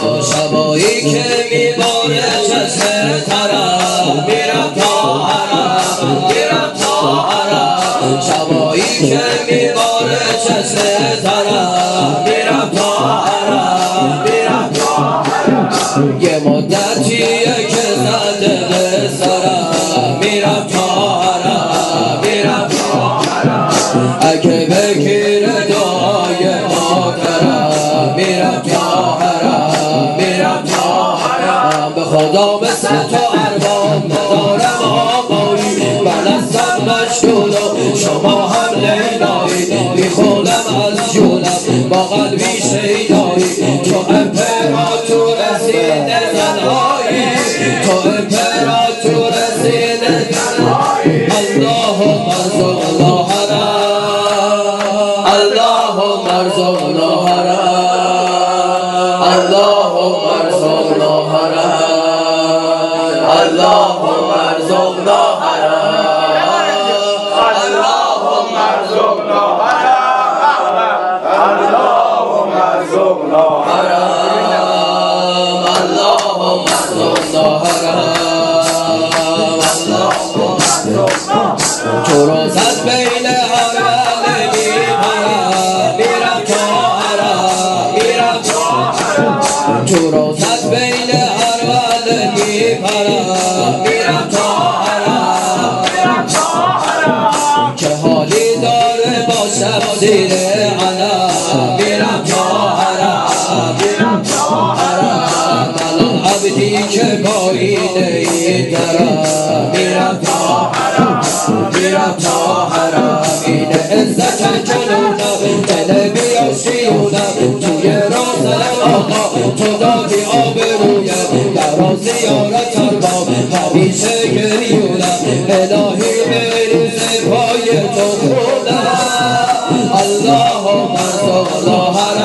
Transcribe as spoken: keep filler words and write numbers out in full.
شبایی که میباره چشم ترم میرم تا حرم میرم تا حرم شبایی که میباره چشم ترم میرم تا حرم میرم تا حرم یه مدتیه که زده به سرم میرم تا حرم میرم تا حرم اگه بگیره دعای مادرم میرم تا حرم میرم تا حرم به خدا مثل تو ارباب ندارم آقایی من هستم مشغول و شما هم لیلایی میخونم از جونم با قلبی شیدایی تو امپراتور سینه زنهایی تو امپراتور سینه زنهایی اللهم ارزقنا حرم اللهم ارزقنا حرم اللهم ارزقنا حرم اللهم ارزقنا حرم اللهم ارزقنا حرم اللهم ارزقنا حرم اللهم ارزقنا حرم اللهم ارزقنا تو روزت بین حرم میپرم میرم تا حرم میرم تا حرم تو روزت بین حرم میپرم میرم تا حرم میرم تا حرم که حالی داره باشم زیر علم میرم تا حرم میرم تا حرم الان عبدی که پایینه این درم میرم تا حرم میرم تا حرم این عزت جنونم دل بیاشیونم توی روزه آقا تو دادی آبرویم در زیارت ارباب همیشه گریونم الهی بریز پای تو خونم اللهم ارزقنا حرم